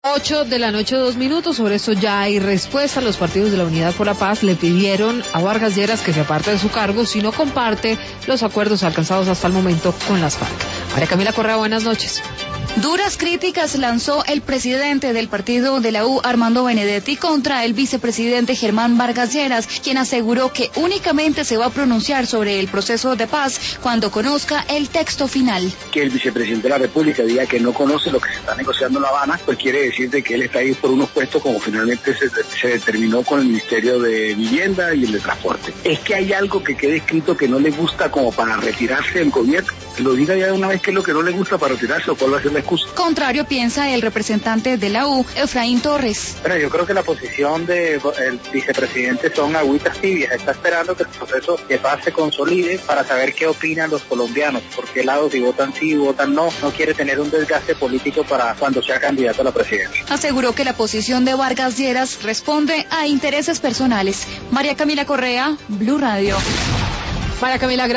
8 de la noche, 2 minutos. Sobre esto ya hay respuesta. Los partidos de la Unidad por la Paz le pidieron a Vargas Lleras que se aparte de su cargo si no comparte los acuerdos alcanzados hasta el momento con las FARC. María Camila Correa, buenas noches. Duras críticas lanzó el presidente del partido de la U, Armando Benedetti, contra el vicepresidente Germán Vargas Lleras, quien aseguró que únicamente se va a pronunciar sobre el proceso de paz cuando conozca el texto final. Que el vicepresidente de la República diga que no conoce lo que se está negociando en La Habana, pues quiere decir de que él está ahí por unos puestos como finalmente se determinó con el Ministerio de Vivienda y el de Transporte. Es que hay algo que quede escrito que no le gusta como para retirarse del gobierno. Que lo diga ya de una vez qué es lo que no le gusta para retirarse o cuál va a ser la excusa. Contrario piensa el representante de la U, Efraín Torres. Bueno, yo creo que la posición del vicepresidente son agüitas tibias. Está esperando que el proceso de paz se consolide para saber qué opinan los colombianos. Por qué lado, si votan sí, votan no. No quiere tener un desgaste político para cuando sea candidato a la presidencia. Aseguró que la posición de Vargas Lleras responde a intereses personales. María Camila Correa, Blue Radio. María Camila,